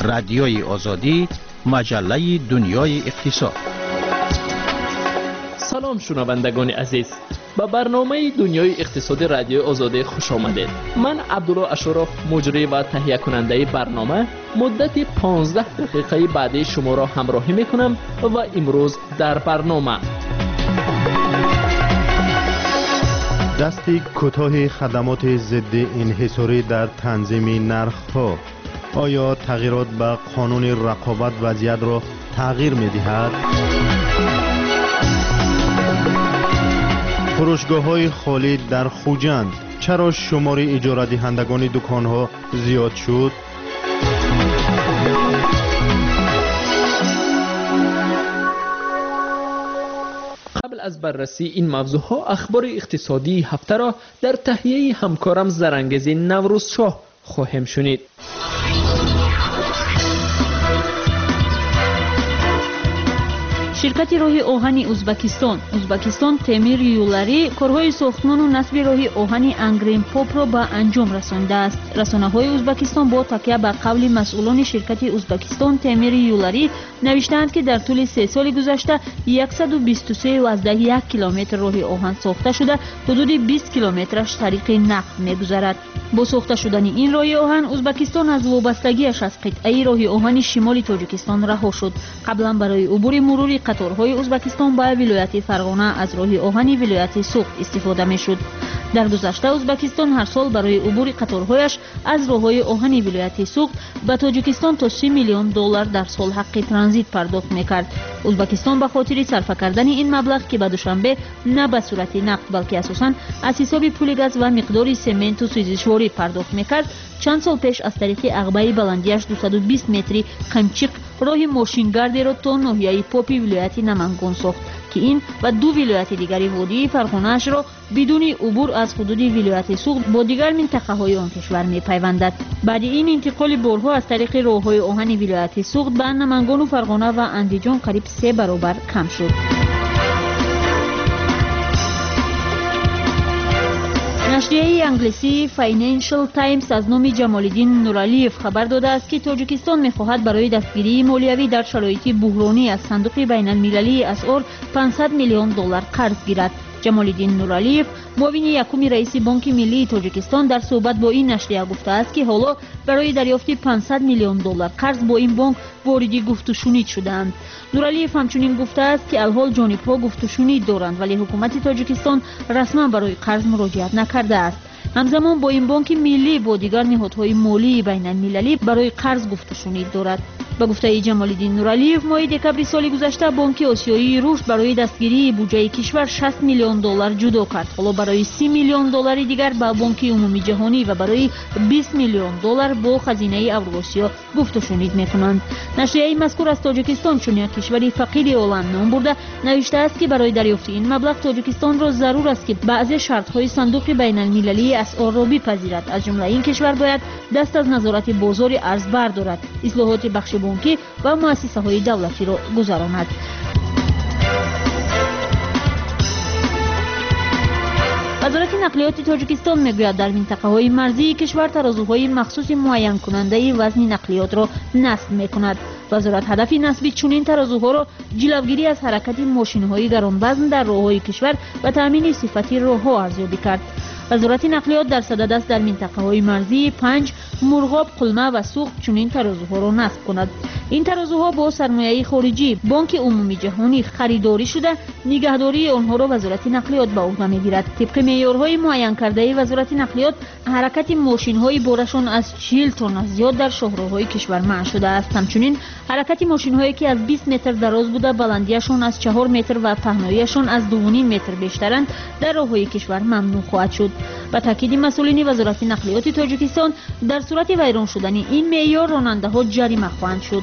رادیوی آزادی، مجله دنیای اقتصاد. سلام شنوندگان عزیز، به برنامه دنیای اقتصادی رادیو آزادی خوش آمدید. من عبدالله اشرف، مجری و تهیه کننده برنامه، مدت 15 دقیقه بعدی شما را همراهی میکنم و امروز در برنامه دستی کوتاه خدمات ضد انحصاری در تنظیم نرخ‌ها. آیا تغییرات به قانون رقابت وضعیت را تغییر می‌دهد؟ فروشگاه‌های خالی در خوجند، چرا شمار اجاره دهندگان دکان‌ها زیاد شد؟ قبل از بررسی این موضوعها اخبار اقتصادی هفته را در تهیه همکارم زرنگز نوروز شاه خواهیم شنید. شرکت راه آهن ازبکستان تعمیر یولری، کارهای ساختمان و نصب راه آهن انگرین پاپ را به انجام رسانده است. رسانه‌های ازبکستان با تکیه به قول مسئولان شرکت ازبکستان تعمیر یولری نوشتند که در طول 3 سال گذشته 123.1 کیلومتر راه آهن ساخته شده، حدود 20 کیلومترش طریق نفت می‌گذرد. با ساخته شدن این راه آهن، ازبکستان از وابستگیش از قطعه راه آهن شمال تاجیکستان رها شد. قبلا برای عبور مروری قطارهای ازبکستان به ولایت فرغانه از راه آهن ولایت سوخت استفاده می‌شد. در گذشته ازبکستان هر سال برای عبور قطارهایش از راههای آهن ولایت سوخت به تاجیکستان تا 30 میلیون دلار در سال حق ترانزیت پرداخت می‌کرد. ازبکستان به خاطر صرف کردن این مبلغ که به دوشنبه نه به صورت نقد بلکه اساساً از حساب پول گاز و مقدار سمنت و سوزشواری پرداخت می‌کرد، چند سال پیش از طریق عقبه بلندیش 220 متری قمچیق راه ماشینگردی را تا ناحیه پاپی ولایت نمنگان ساخت که این و 2 ولایت دیگری وادی فرغانه‌اش را بدون عبور از حدود ولایت سوخت با دیگر منطقه‌های آن کشور می‌پیوندد. بعد این انتقال بارها از طریق راه‌های آهن ولایت سوخت به نمنگان و فرغانه و اندیجان قریب 3 برابر کم شد. نشریه انگلیسی فاینانشل تایمز از نام جمال‌الدین نورعلیف خبر داده است که تاجیکستان می‌خواهد برای دستگیری مالیوی در شرایط بحرانی از صندوق بین‌المللی اسعار 500 میلیون دلار قرض گیرد. جمال‌الدین نورعلیف، معاون یکم رئیس بانک ملی تاجیکستان، در صحبت با این نشریه گفته است که حالا برای دریافت 500 میلیون دلار قرض با این بانک وارد گفت و شنید شدند. نورعلیف همچنین گفته است که الحال جانب‌ها گفت و شنید دارند ولی حکومت تاجیکستان رسما برای قرض مراجعت نکرده است. همزمان با این بانک ملی با دیگر نهادهای مالی بین‌المللی برای قرض گفت و شنید دارد. به گفته جمال‌الدین نورعلیف، ماه دکمبر سال گذشته بانک آسیایی رشد برای دستگیری بودجه کشور 60 میلیون دلار جدا کرد. حالا برای 30 میلیون دلار دیگر با بانک عمومی جهانی و برای 20 میلیون دلار با خزینه اوراسیا گفت و شنید می‌کنند. نشریه مذکور از تاجیکستان چون یک کشور فقیر عالم نام برده نوشته است که برای دریافت این مبلغ تاجیکستان را ضرور است که بعضی شرط‌های صندوق بین‌المللی اسعار را بپذیرد. از جمله این کشور باید دست از نظارت بازار ارز بردارد، اصلاحات بخش بانکی و مؤسسه‌های دولتی را گذراند. وزارت نقلیات تاجیکستان میگوید در منطقه‌های مرزی کشور ترازوهای مخصوص معین کننده وزن نقلیات را نصب می‌کند. وزارت هدف نصب چنین ترازوها را جلوگیری از حرکت ماشین‌های گران‌وزن در راه‌های کشور و تامین صفت راه‌ها ارزیابی کرد. وزارت نقلیات در صدد است در منطقه‌های مرزی 5 مرغاب، قلمه و سوخت چنین ترازوها را نصب کند. این ترازوها با سرمایه خارجی بانک عمومی جهانی خریداری شده، نگهداری آنها را وزارت نقلیات به عهده می‌گیرد. طبق معیارهای معین کرده وزارت نقلیات، حرکت ماشین‌های بارشان از 40 تن از زیاد در شاهراه‌های کشور منع شده است. همچنین حرکت ماشین‌هایی که از 20 متر دراز بوده بلندیشان از 4 متر و پهناییشان از 2.5 متر بیشترند در راه‌های کشور ممنوع خواهد شد. با تاکید مسئولین وزارت نقلیات تاجیکستان، در صورت ویران شدن این معیار راننده‌ها جریمه خواهند شد.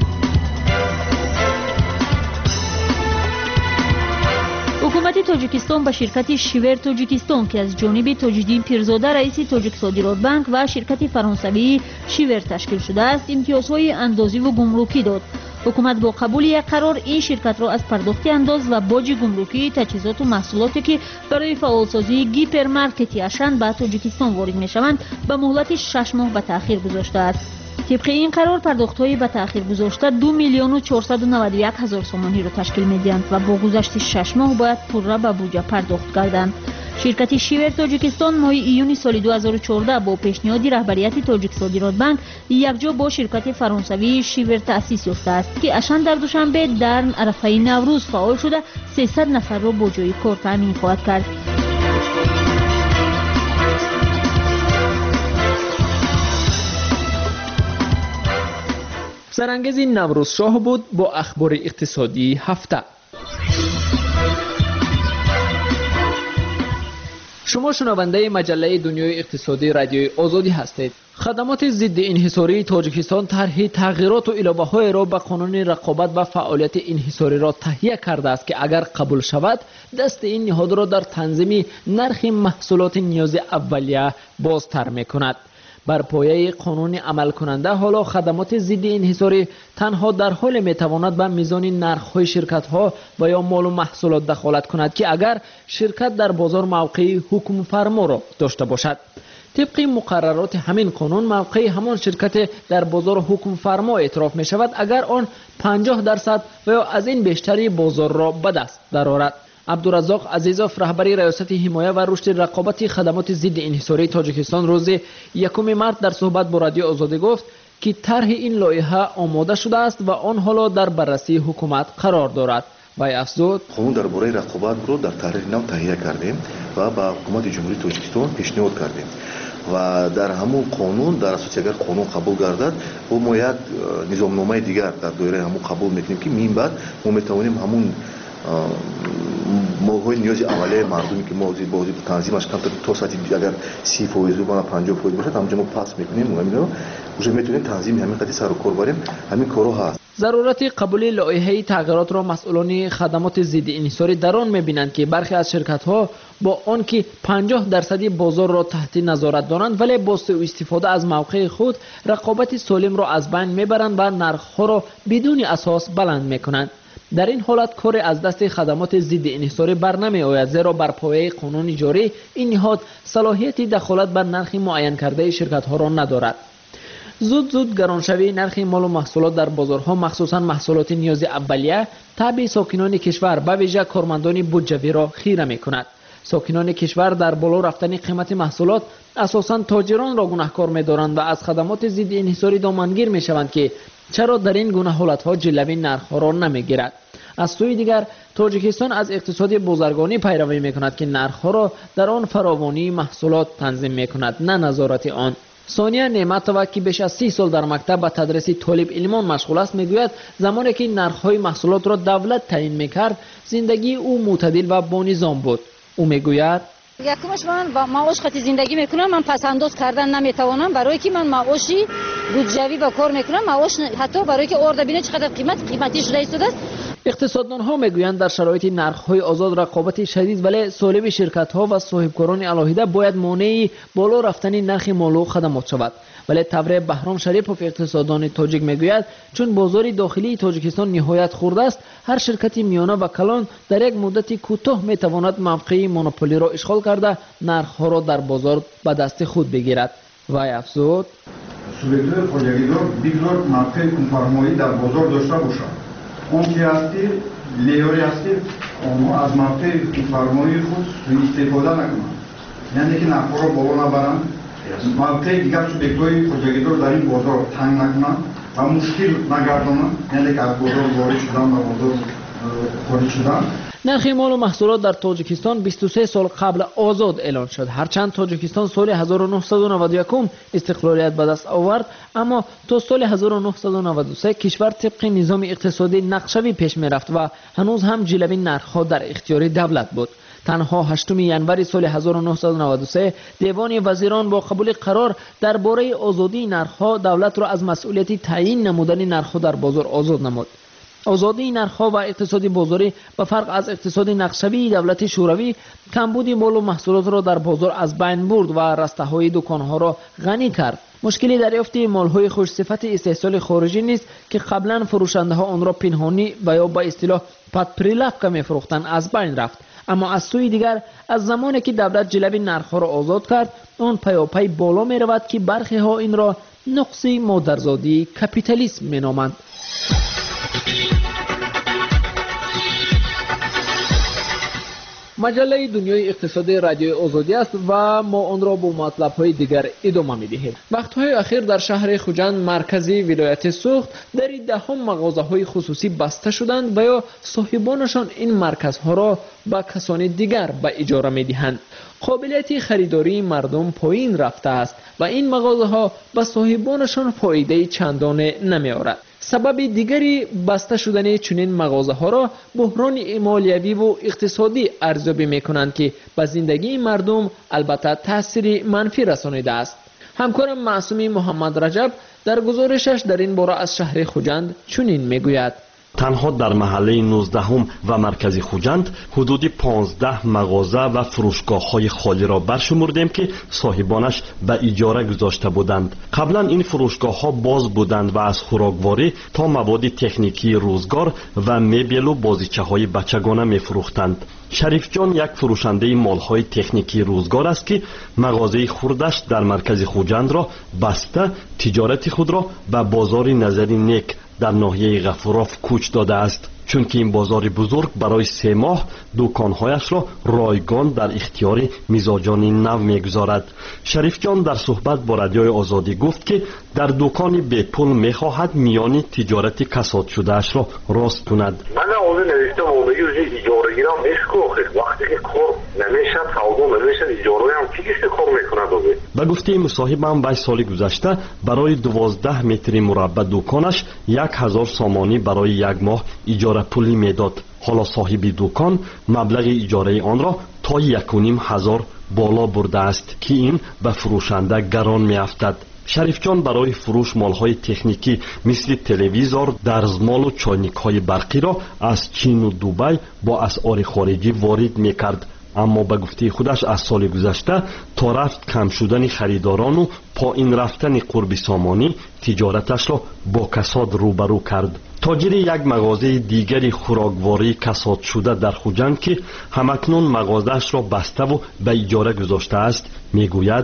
حکومت تاجیکستان به شرکت شیور تاجیکستان که از جانب تاج‌الدین پیرزاده رئیس تاجیک صادرات بانک و شرکت فرانسوی شیور تشکیل شده است امتیازهای اندازی و گمرکی داد. حکومت با قبول یک قرار این شرکت را از پرداخت انداز و باج گمرکی تجهیزات و محصولاتی که برای فعالسازی گیپرمارکت اشن به تاجیکستان وارد میشوند به مهلت 6 ماه به تأخیر گذاشته است. طبق این قرار پرداخت‌های به تأخیر گذاشته 2,491,000 سومانی را تشکیل می‌دهند و با گذشت 6 ماه باید پورا به بودجه پرداخت گردند. شرکت شیور تاجیکستان ماه ایون سال 2014 با پیشنهاد رهبریت تاجیک صادرات بانک یکجا با شرکت فرانسوی شیور تأسیس یافته است که اشن در دوشنبه در عرفه نوروز فعال شده 300 نفر را با جای کار تامین خواهد کرد. سرانگیز نوروز شاه بود با اخبار اقتصادی هفته. شما شنونده مجله دنیای اقتصادی رادیوی آزادی هستید. خدمات ضد انحصاری تاجیکستان طرح تغییرات و اضافه‌های را به قانون رقابت و فعالیت انحصاری را تهیه کرده است که اگر قبول شود دست این نهاد را در تنظیم نرخ محصولات نیاز اولیه بازتر می‌کند. بر پایه قانون عمل کننده حالا خدمات ضد انحصاری تنها در حال میتواند به میزان نرخ‌های شرکت‌ها و یا مال و محصولات دخالت کند که اگر شرکت در بازار موقع حکم فرما را داشته باشد. طبق مقررات همین قانون موقع همان شرکت در بازار حکم فرما اعتراف می شود اگر آن 50% و یا از این بیشتری بازار را به دست درآورد. عبدالرزاق عزیزوف رهبری ریاست حمایت و رشد رقابت خدمات ضد انحصاری تاجیکستان روز 1 مارس در صحبت با رادیو آزادی گفت که طرح این لایحه آماده شده است و آن حالا در بررسی حکومت قرار دارد. وی افزود قانون درباره رقابت رو در طرح نو تهیه کردیم و با حکومت جمهوری تاجیکستان پیشنهاد کردیم و در همون قانون در اساس اگر قانون قبول گردد و ما یک نظامنامه دیگر در دایره همون قبول میکنیم که این بعد ما میتوانیم همون مال‌های نیاز اولیه مردمی که ما بازی تنظیمش کم تا ساعتی اگر 30% و 50% باشه همونجا ما پاس میکنیم و میگم уже میتونیم تنظیم همین قضیه سر و کار بریم. همین کارو هست. ضرورت قبول لایحه تغییرات را مسئولان خدمات ضد انحصاری در آن می‌بینند که برخی از شرکت‌ها با آنکه 50% بازار را تحت نظارت دارند ولی با سوء استفاده از موقع خود رقابت سالم را از بین میبرند و نرخ‌ها را بدون اساس بلند میکنند. در این حالت کار از دست خدمات ضد انحصاری برنمی آید زیرا بر پایه قانون جاری این نهاد صلاحیت دخالت بر نرخ معین کرده شرکت‌ها را ندارد. زود گرانشوی نرخ مال و محصولات در بازارها مخصوصا محصولات نیاز اولیه تبع ساکنان کشور به ویژه کارمندان بودجوی را خیره می‌کند. ساکنان کشور در بالا رفتن قیمت محصولات اساساً تاجران را گناهکار می‌دارند و از خدمات ضد انحصاری دامنگیر می‌شوند که چرا در این گونه حالت‌ها جلوی نرخ‌ها را نمی‌گیرد. از سوی دیگر تاجیکستان از اقتصاد بازرگانی پیروی می‌کند که نرخ‌ها را در آن فراوانی محصولات تنظیم می‌کند نه نظارت آن. ثانیه نعمتова که بیش از 30 سال در مکتب به تدریس طالب علمان مشغول است میگوید زمانی که نرخ‌های محصولات را دولت تعیین می‌کرد زندگی او معتدل و با نظام بود. او میگوید یکمش من با معاش خاطر زندگی میکنم، من پس انداز کردن نمیتوانم برای که من معاشی بودجوی با کار میکنم، معاش حتی برای که ارده بینه چقدر قیمتیش رئیس شده است. اقتصاددانها میگویند در شرایط نرخ‌های آزاد رقابت شدید ولی سالم شرکت‌ها و صاحبکاران علاهیده باید مانع بالا رفتن نرخ مال و خدمات شود. ولی تبر بهرام شریپوف اقتصاددان تاجیک میگوید چون بازار داخلی تاجیکستان نهایت خرد است هر شرکت میانه و کلان در یک مدت کوتاه میتواند موقع مونوپولی را اشغال کرده نرخ‌ها را در بازار به دست خود بگیرد. وی افزود سوبیکت‌های خودگیدار بگذار موقع کنفرمایی در بازار داشته باشد. اون که هستی لیوری هستی اونها از موقع کنفرمایی خود استفاده نکنند، یعنی که نرخ‌ها را بالا نبرند، موقع دیگر سوبیکت‌های خودگیدار در این بازار تنگ نکنند و مشکل نگردانند، یعنی که از بازار وارد شدن و بازار خارج شدن. نرخ مال و محصولات در تاجیکستان 23 سال قبل آزاد اعلان شد. هرچند تاجیکستان سال 1991 استقلالیت به دست آورد اما تا سال 1993 کشور طبق نظام اقتصادی نقشه‌ای پیش می‌رفت و هنوز هم جلوی نرخ‌ها در اختیار دولت بود. تنها 8 ژانویه سال 1993 دیوان وزیران با قبول قرار درباره آزادی نرخ‌ها دولت را از مسئولیت تعیین نمودن نرخ‌ها در بازار آزاد نمود. آزادی نرخ‌ها و اقتصاد بازاری به فرق از اقتصاد نقشه‌ای دولت شوروی کمبود مال و محصولات را در بازار از بین برد و رسته‌های دکان‌ها را غنی کرد. مشکلی دریافت مال‌های خوش صفت استحصال خارجی نیست که قبلا فروشنده‌ها آن را پنهانی و یا با اصطلاح پادپریلافکا می‌فروختند از بین رفت. اما از سوی دیگر از زمانی که دولت جلب نرخ‌ها را آزاد کرد آن پیاپی بالا می‌رود که برخی‌ها این را نقص مادرزادی کپیتالیسم می‌نامند. مجله دنیای اقتصادی رادیوی آزادی است و ما آن را با مطلب‌های دیگر ادامه می‌دهیم. وقت‌های اخیر در شهر خوجند مرکزی ولایت سوخت در ده‌ها مغازه‌های خصوصی بسته شدند و یا صاحبانشان این مرکزها را به کسان دیگر به اجاره می‌دهند. قابلیت خریداری مردم پایین رفته است و این مغازه‌ها به صاحبانشان فایده چندانه نمی‌آورد. سبب دیگری بسته شدن چنین مغازه‌ها را بحران مالیوی و اقتصادی ارزیابی می‌کنند که به زندگی مردم البته تأثیر منفی رسانیده است. همکارم معصومی محمد رجب در گزارشش در این باره از شهر خوجند چنین می‌گوید: تنها در محله 19 و مرکز خوجند حدود 15 مغازه و فروشگاه‌های خالی را برشمردیم که صاحبانش به اجاره گذاشته بودند. قبلا این فروشگاه‌ها باز بودند و از خوراکواری تا مواد تکنیکی روزگار و مبل و بازیچه‌های بچگانه می‌فروختند. شریف جان یک فروشنده مال‌های تکنیکی روزگار است که مغازه خوردش در مرکز خوجند را بسته تجارت خود را به بازار نظری نیک در ناحیه غفوراف کوچ داده است، چون که این بازار بزرگ برای 3 ماه دکانهایش را رایگان در اختیار مزاجان نو میگذارد. شریف جان در صحبت با رادیوی آزادی گفت که در دکان به پول میخواهد میان تجارت کساد شده اش را راست کند. من اون نوشتم اومدی اجاره گیرم اشکو وقتی که کار نمیشه سودا نمیشه اجاره هم چیزی کار میکنه دوباره. به گفته مصاحبم وی سال گذشته برای 12 متر مربع دکانش 1000 سامانی برای یک ماه اجاره پولی میداد. حالا صاحب دکان مبلغ اجاره آن را تا 1500 بالا برده است که این به فروشنده گران میافتد. شریف جان برای فروش مالهای تکنیکی مثل تلویزور، دستمال و چاینک‌های برقی را از چین و دبی با اسعار خارجی وارد میکرد. اما به گفته خودش از سال گذشته تا رفت کم شدن خریداران و پایین رفتن قرب سامانی تجارتش را با کساد روبرو کرد. تاجر یک مغازه دیگری خوراکواری کساد شده در خوجند که همکنون مغازه‌اش را بسته و به اجاره گذاشته است میگوید: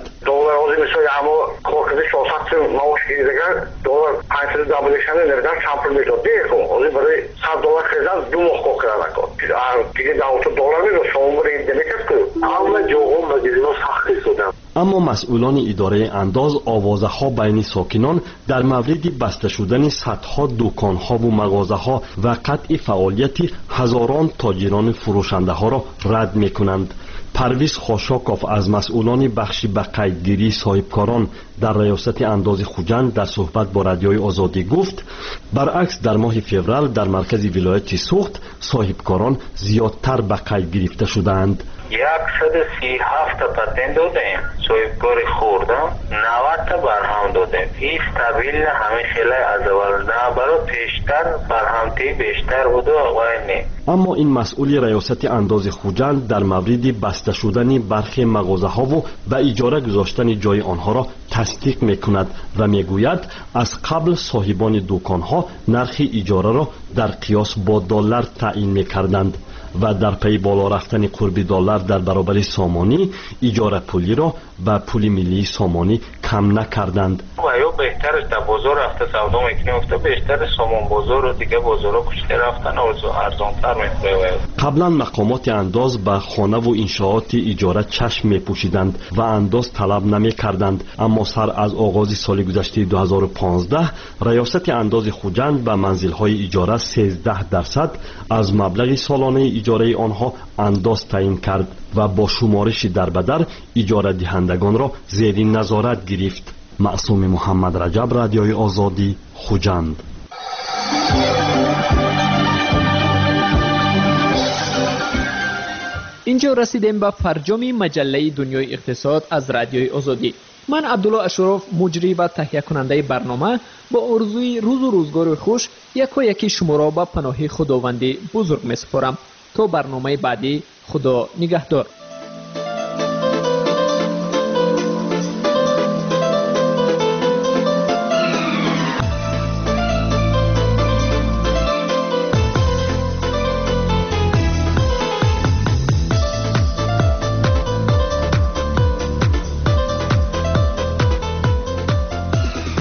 اما کارکرد 400 معاش گیرگر دلار 500 دابلشن نردن چمپر میشد دیگه اولی برای 100 دلار خریدن 2 ماه کار کردن کار دیگه 90 دلار میشه شما برای این دمیکت کنید اما جوهم و دیگه سختی شدن. اما مسئولان اداره انداز آوازها بین ساکنان در مورد بسته شدن صدها دکانها و مغازه‌ها و قطع فعالیت هزاران تاجران فروشنده ها را رد میکنند. پرویز خاشاکوف از مسئولان بخش به قیدگیری صاحبکاران در ریاست انداز خوجند در صحبت با رادیوی آزادی گفت: برعکس در ماه فوریه در مرکز ولایت سوخت صاحبکاران زیادتر به قید گرفته شدند. 137 تا پتن دادیم، صاحبکار خوردم 90 تا برهم دادیم. این استابیل همه خیلی از اول نه برای پیشتر برهمتی بیشتر بود و نه. اما این مسئول ریاست انداز خوجند در مورد بسته شدن برخی مغازه‌ها و به اجاره گذاشتن جای آنها را تصدیق میکند و میگوید از قبل صاحبان دکانها نرخ اجاره را در قیاس با دلار تعیین میکردند و در پی بالا رفتن قرب دلار در برابر سامانی اجاره پولی را به پول ملی سامانی کم نکردند. و یا بهترش در بازار رفته سودا میکنیم افته بهتر سامان بازار و دیگه بازار را کشته رفتن و ارزانتر میکنه. قبلا مقامات انداز به خانه و انشاءات اجاره چشم میپوشیدند و انداز طلب نمیکردند، اما سر از آغاز سال گذشته 2015 ریاست انداز خوجند به منزل‌های اجاره 13% از مبلغ سالانه اجاره آنها انداز تعیین کرد و با شمارش دربدر اجاره دهندگان را زیر نظارت گرفت. معصوم محمد رجب، رادیوی آزادی، خوجند. اینجا رسیدیم به فرجام مجله دنیای اقتصاد از رادیوی آزادی. من عبدالله اشرف، مجری و تهیه کننده برنامه، با آرزوی روز و روزگار خوش یکی شما را به پناه خداوند بزرگ می‌سپارم. تا برنامه بعدی، خدا نگهدار.